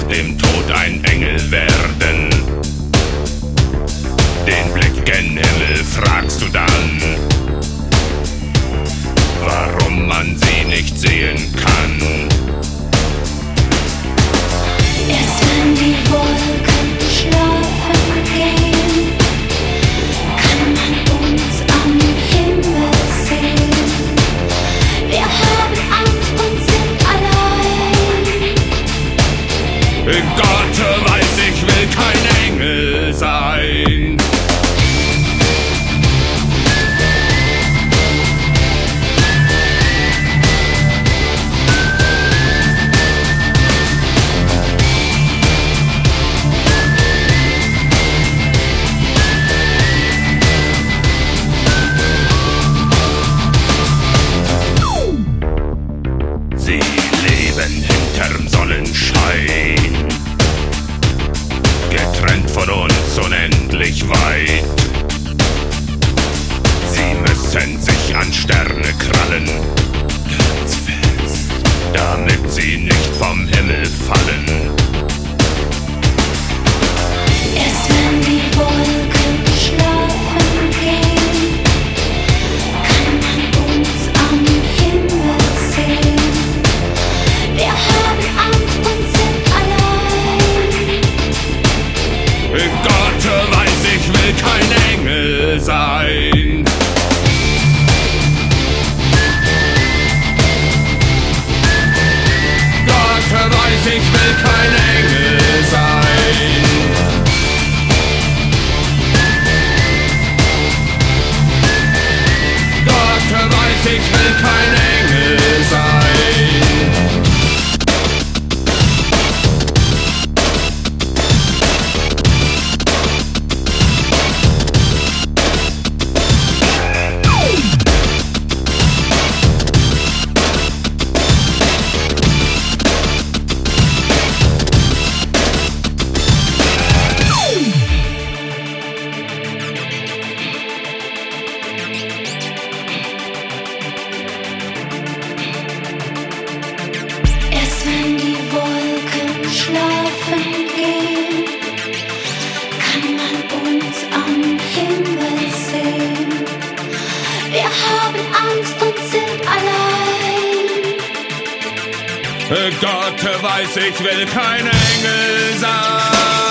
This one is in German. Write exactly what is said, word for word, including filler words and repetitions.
dem Tod ein Engel werden. Den Blick gen Himmel fragst du dann, warum man sie nicht sehen kann. Erst wenn die Wolken schlafen gehen, kann man uns am Himmel sehen. Wir haben Angst und sind allein. Gott weiß, ich will kein Engel sein. Sie leben hinterm Sonnenschein, getrennt von uns unendlich weit. Sie müssen sich an Sterne krallen, ganz fest, damit sie nicht vom Himmel fallen. Erst wenn die Wolken schlafen gehen, kann man uns am Himmel sehen. Wir haben Angst und sind allein. Gott weiß, ich will kein Engel sein. Gott weiß, ich will kein Engel sein. Gott weiß, ich will kein Engel sein. Erst wenn die Wolken schlafen gehen, kann man uns am Himmel sehen. Wir haben Angst und sind allein. Gott weiß, ich will kein Engel sein.